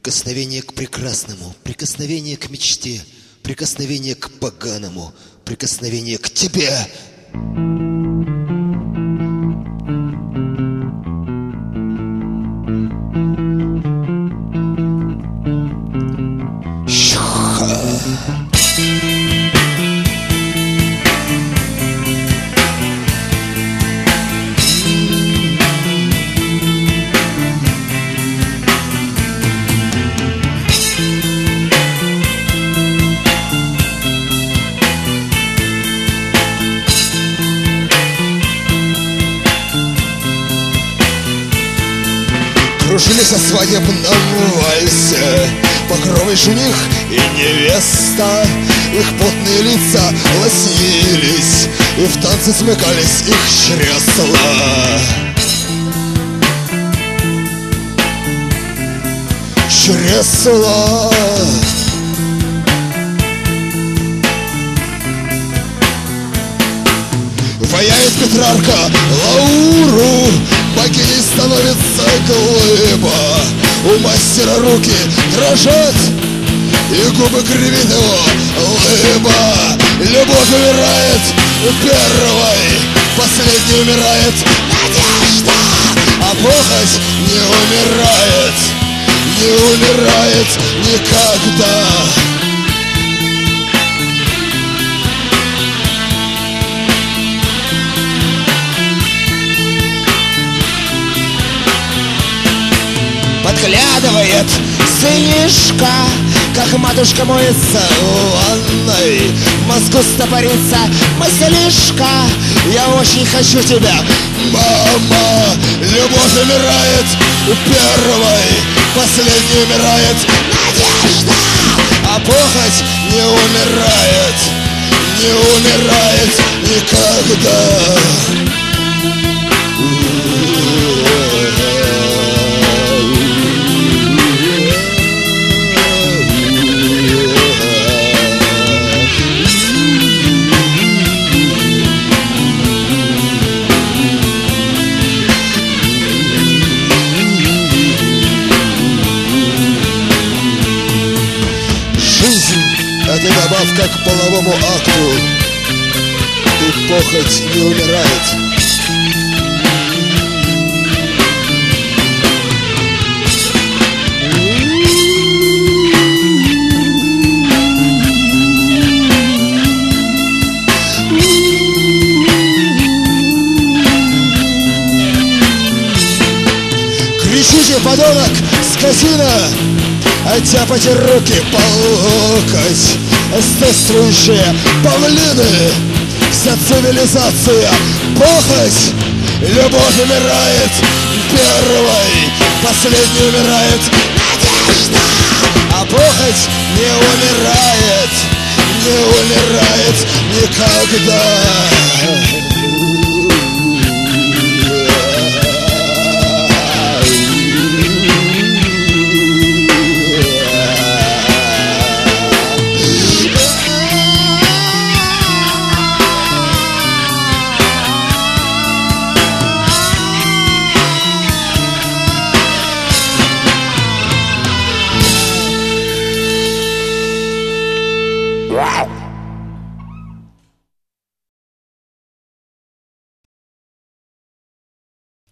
Прикосновение к прекрасному, прикосновение к мечте, прикосновение к поганому, прикосновение к тебе. Кружились о свадебном вальсе багровый жених и невеста. Их потные лица лоснились, и в танце смыкались их чресла. Чресла. Ваяет Петрарка Лауру, богиней становится глыба. У мастера руки дрожат, и губы кривит его лыба. Любовь умирает первой, последней умирает надежда. А похоть не умирает, не умирает никогда. Подглядывает сынишка, как матушка моется ванной. В мозгу стопорится мыслишка: я очень хочу тебя, мама. Любовь умирает первой, последней умирает надежда. А похоть не умирает, не умирает никогда. Это добавка к половому акту, и похоть не умирает. Кричите, подонок, скотина! Оттяпайте руки по локоть, странствующие павлины, вся цивилизация похоть. Любовь умирает первой, последней умирает надежда. А похоть не умирает, не умирает никогда.